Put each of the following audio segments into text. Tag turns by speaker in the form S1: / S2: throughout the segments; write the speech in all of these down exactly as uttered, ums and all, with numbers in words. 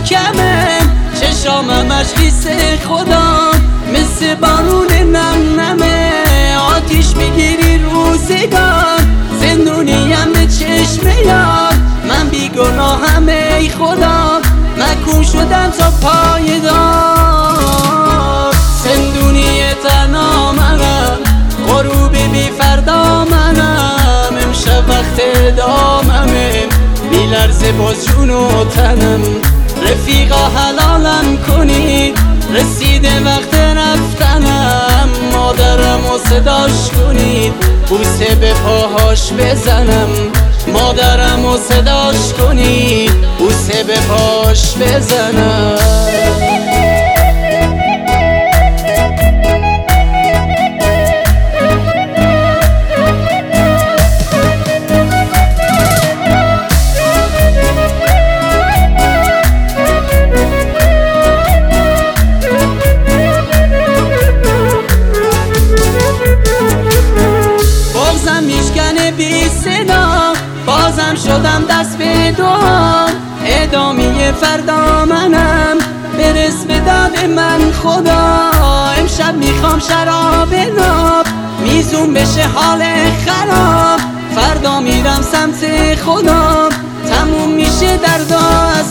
S1: کمه، چشامم اشخیص خدا مثل بارون نم نمه. آتیش میگیری روزگار، زندونیم به چشم یار. من بیگناهم ای خدا، مکون شدم تا پایدار. زندونی تنها منم، غروب بی فردا منم. امشب وقت داممه، بی لرزه باز جون و تنم. رفیقا حلالم کنید، رسیده وقت رفتنم. مادرم و صداش کنید، بوسه به پاهاش بزنم. مادرم و صداش کنید، بوسه به پاش بزنم. بازم میشکنه بی صدا، بازم شدم دست به دعا. ادامه فردا منم، برس به داد من خدا. امشب میخوام شراب ناب، میزون بشه حال خراب. فردا میرم سمت خدا، تموم میشه درد و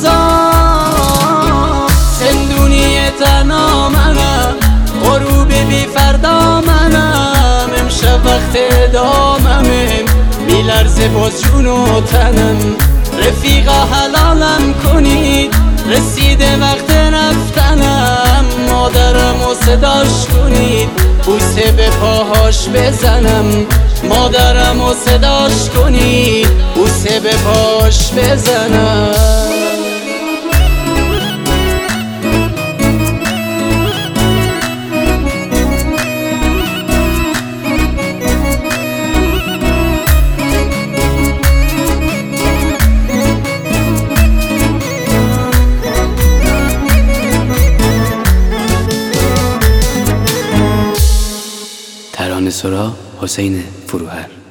S1: عذاب. زندونی تنها منم، غروب بی فردا منم. امشب وقت داممه، بی لرزه باز جون و تنم. رفیقا حلالم کنید، رسیده وقت رفتنم. مادرم و صداش کنید، بوسه به پاهاش بزنم. مادرم و صداش کنید، بوسه به پاش بزنم.
S2: ترانه‌سرا حسین فروهر.